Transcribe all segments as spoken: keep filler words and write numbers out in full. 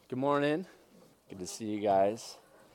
Good morning. Good to see you guys.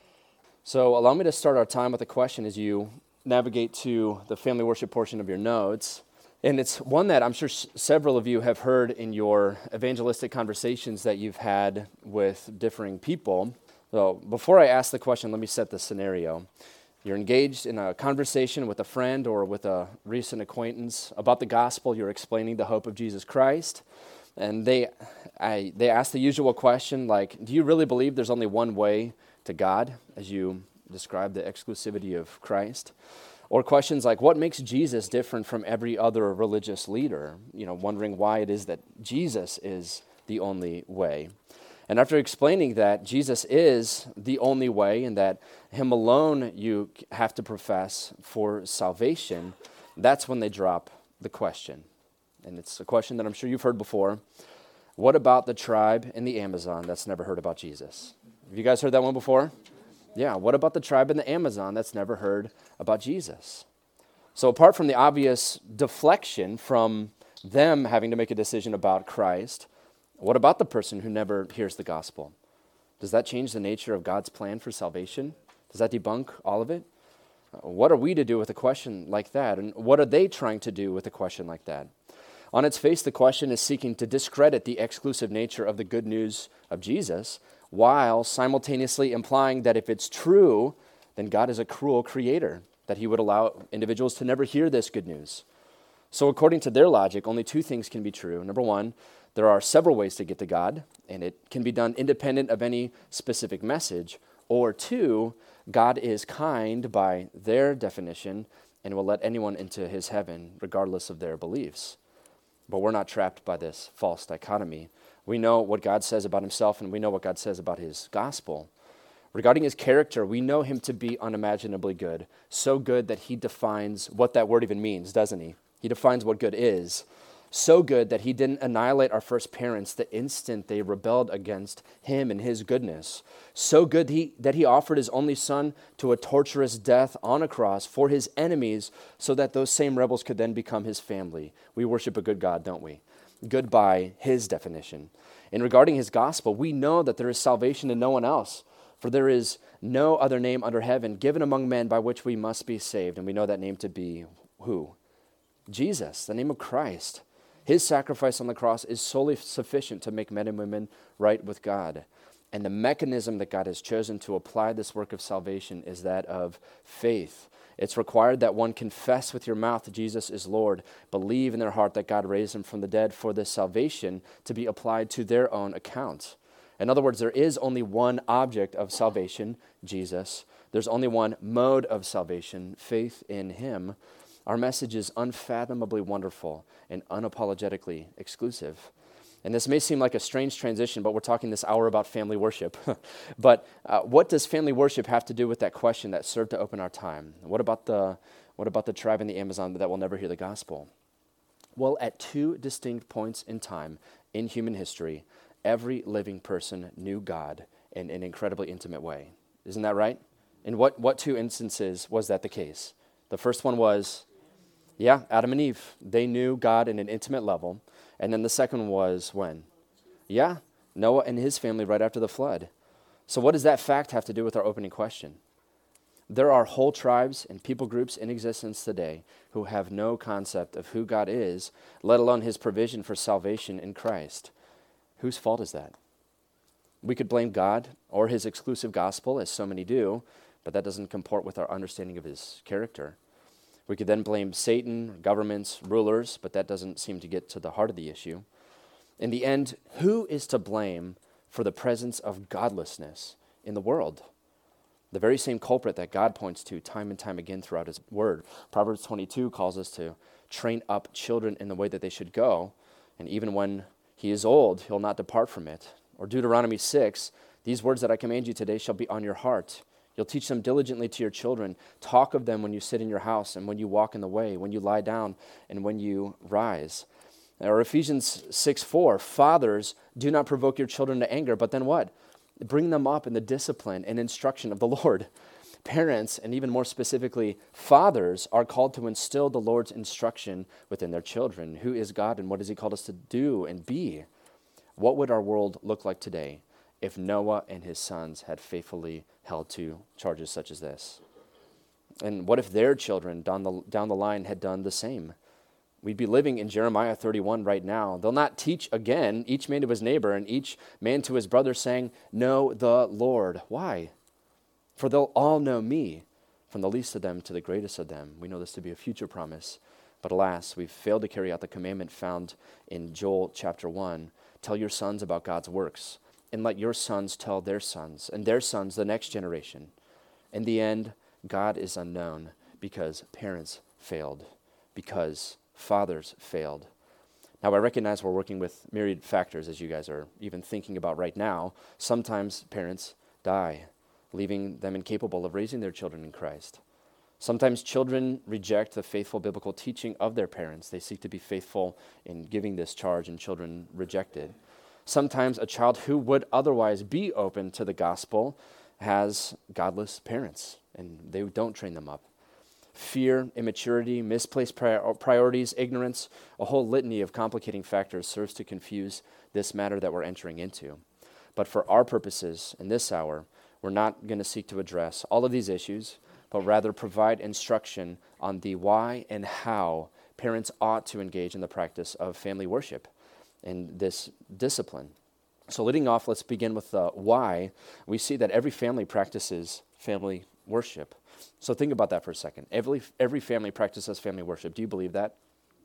So allow me to start our time with a question as you navigate to the family worship portion of your notes. And it's one that I'm sure s- several of you have heard in your evangelistic conversations that you've had with differing people. So before I ask the question, let me set the scenario. You're engaged in a conversation with a friend or with a recent acquaintance about the gospel. You're explaining the hope of Jesus Christ. And they I, they ask the usual question like, do you really believe there's only one way to God, as you describe the exclusivity of Christ? Or questions like, what makes Jesus different from every other religious leader? You know, wondering why it is that Jesus is the only way. And after explaining that Jesus is the only way and that him alone you have to profess for salvation, that's when they drop the question. And it's a question that I'm sure you've heard before. What about the tribe in the Amazon that's never heard about Jesus? Have you guys heard that one before? Yeah, what about the tribe in the Amazon that's never heard about Jesus? So apart from the obvious deflection from them having to make a decision about Christ, what about the person who never hears the gospel? Does that change the nature of God's plan for salvation? Does that debunk all of it? What are we to do with a question like that? And what are they trying to do with a question like that? On its face, the question is seeking to discredit the exclusive nature of the good news of Jesus, while simultaneously implying that if it's true, then God is a cruel creator, that he would allow individuals to never hear this good news. So according to their logic, only two things can be true. Number one, there are several ways to get to God, and it can be done independent of any specific message. Or two, God is kind by their definition and will let anyone into his heaven regardless of their beliefs. But we're not trapped by this false dichotomy. We know what God says about himself, and we know what God says about his gospel. Regarding his character, we know him to be unimaginably good, so good that he defines what that word even means, doesn't he? He defines what good is. So good that he didn't annihilate our first parents the instant they rebelled against him and his goodness. So good he, that he offered his only son to a torturous death on a cross for his enemies so that those same rebels could then become his family. We worship a good God, don't we? Good by his definition. And regarding his gospel, we know that there is salvation in no one else, for there is no other name under heaven given among men by which we must be saved. And we know that name to be who? Jesus, the name of Christ. His sacrifice on the cross is solely sufficient to make men and women right with God. And the mechanism that God has chosen to apply this work of salvation is that of faith. It's required that one confess with your mouth that Jesus is Lord, believe in their heart that God raised him from the dead for this salvation to be applied to their own account. In other words, there is only one object of salvation, Jesus. There's only one mode of salvation, faith in him. Our message is unfathomably wonderful and unapologetically exclusive. And this may seem like a strange transition, but we're talking this hour about family worship. But uh, what does family worship have to do with that question that served to open our time? What about the what about the tribe in the Amazon that will never hear the gospel? Well, at two distinct points in time in human history, every living person knew God in an incredibly intimate way. Isn't that right? In what, what two instances was that the case? The first one was, yeah, Adam and Eve. They knew God in an intimate level. And then the second was when? Yeah, Noah and his family right after the flood. So what does that fact have to do with our opening question? There are whole tribes and people groups in existence today who have no concept of who God is, let alone his provision for salvation in Christ. Whose fault is that? We could blame God or his exclusive gospel, as so many do, but that doesn't comport with our understanding of his character. We could then blame Satan, governments, rulers, but that doesn't seem to get to the heart of the issue. In the end, who is to blame for the presence of godlessness in the world? The very same culprit that God points to time and time again throughout his word. Proverbs twenty-two calls us to train up children in the way that they should go, and even when he is old, he'll not depart from it. Or Deuteronomy six, these words that I command you today shall be on your heart. You'll teach them diligently to your children. Talk of them when you sit in your house and when you walk in the way, when you lie down and when you rise. Or Ephesians six four, fathers, do not provoke your children to anger, but then what? Bring them up in the discipline and instruction of the Lord. Parents, and even more specifically, fathers, are called to instill the Lord's instruction within their children. Who is God and what has he called us to do and be? What would our world look like today if Noah and his sons had faithfully held to charges such as this? And what if their children down the, down the line had done the same? We'd be living in Jeremiah thirty-one right now. They'll not teach again, each man to his neighbor and each man to his brother, saying, know the Lord. Why? For they'll all know me, from the least of them to the greatest of them. We know this to be a future promise. But alas, we've failed to carry out the commandment found in Joel chapter one. Tell your sons about God's works, and let your sons tell their sons, and their sons the next generation. In the end, God is unknown because parents failed, because fathers failed. Now, I recognize we're working with myriad factors, as you guys are even thinking about right now. Sometimes parents die, leaving them incapable of raising their children in Christ. Sometimes children reject the faithful biblical teaching of their parents. They seek to be faithful in giving this charge, and children reject it. Sometimes a child who would otherwise be open to the gospel has godless parents, and they don't train them up. Fear, immaturity, misplaced prior- priorities, ignorance, a whole litany of complicating factors serves to confuse this matter that we're entering into. But for our purposes in this hour, we're not going to seek to address all of these issues, but rather provide instruction on the why and how parents ought to engage in the practice of family worship and this discipline. So leading off, let's begin with the why. We see that every family practices family worship. So think about that for a second. Every every family practices family worship. Do you believe that?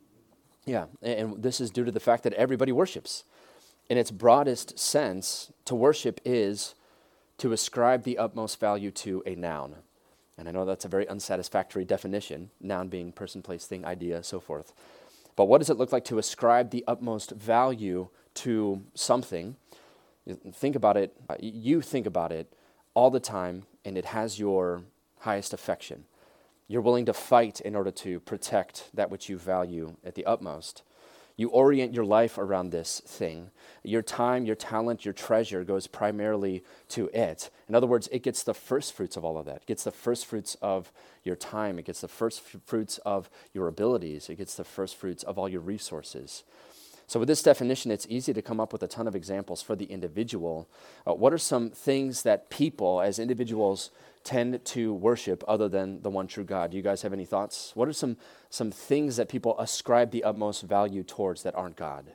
Yeah, and, and this is due to the fact that everybody worships. In its broadest sense, to worship is to ascribe the utmost value to a noun. And I know that's a very unsatisfactory definition, noun being person, place, thing, idea, so forth. But what does it look like to ascribe the utmost value to something? Think about it, you think about it all the time, and it has your highest affection. You're willing to fight in order to protect that which you value at the utmost. You orient your life around this thing. Your time, your talent, your treasure goes primarily to it. In other words, it gets the first fruits of all of that. It gets the first fruits of your time. It gets the first f- fruits of your abilities. It gets the first fruits of all your resources. So with this definition, it's easy to come up with a ton of examples for the individual. Uh, what are some things that people as individuals tend to worship other than the one true God? Do you guys have any thoughts? What are some, some things that people ascribe the utmost value towards that aren't God?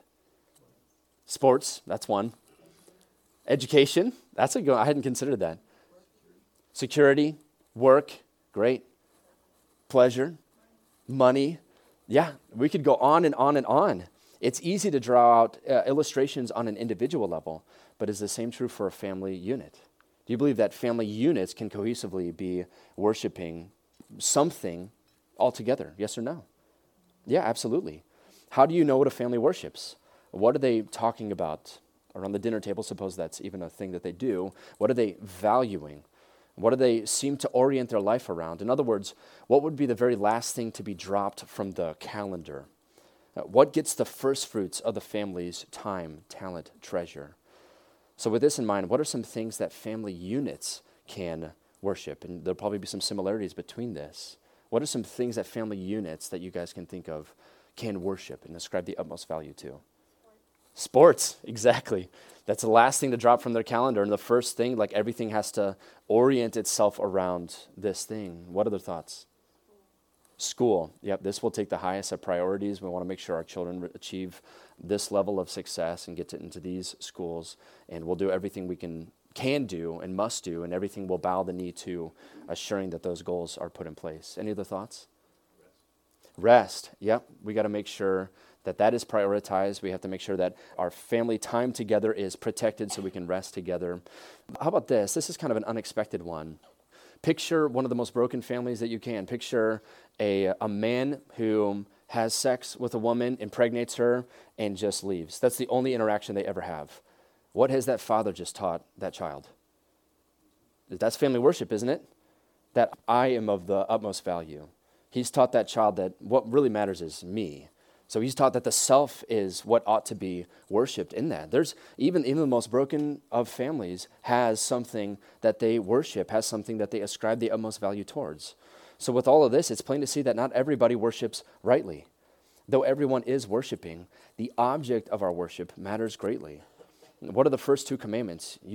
Sports, that's one. Education, that's a good, I hadn't considered that. Security, work, great. Pleasure, money, yeah, we could go on and on and on. It's easy to draw out uh, illustrations on an individual level, but is the same true for a family unit? Do you believe that family units can cohesively be worshiping something altogether? Yes or no? Yeah, absolutely. How do you know what a family worships? What are they talking about around the dinner table? Suppose that's even a thing that they do. What are they valuing? What do they seem to orient their life around? In other words, what would be the very last thing to be dropped from the calendar? Uh, what gets the first fruits of the family's time, talent, treasure? So with this in mind, what are some things that family units can worship? And there'll probably be some similarities between this. What are some things that family units that you guys can think of can worship and ascribe the utmost value to? Sports, exactly. That's the last thing to drop from their calendar. And the first thing, like everything has to orient itself around this thing. What other thoughts? School. Yep, this will take the highest of priorities. We want to make sure our children re- achieve this level of success and get to, into these schools. And we'll do everything we can can do and must do, and everything will bow the knee to assuring that those goals are put in place. Any other thoughts? Rest. Rest. Yep, we got to make sure that that is prioritized. We have to make sure that our family time together is protected so we can rest together. How about this? This is kind of an unexpected one. Picture one of the most broken families that you can. Picture a, a man who has sex with a woman, impregnates her, and just leaves. That's the only interaction they ever have. What has that father just taught that child? That's family worship, isn't it? That I am of the utmost value. He's taught that child that what really matters is me. So he's taught that the self is what ought to be worshiped in that. There's even, even the most broken of families has something that they worship, has something that they ascribe the utmost value towards. So with all of this, it's plain to see that not everybody worships rightly. Though everyone is worshiping, the object of our worship matters greatly. What are the first two commandments? You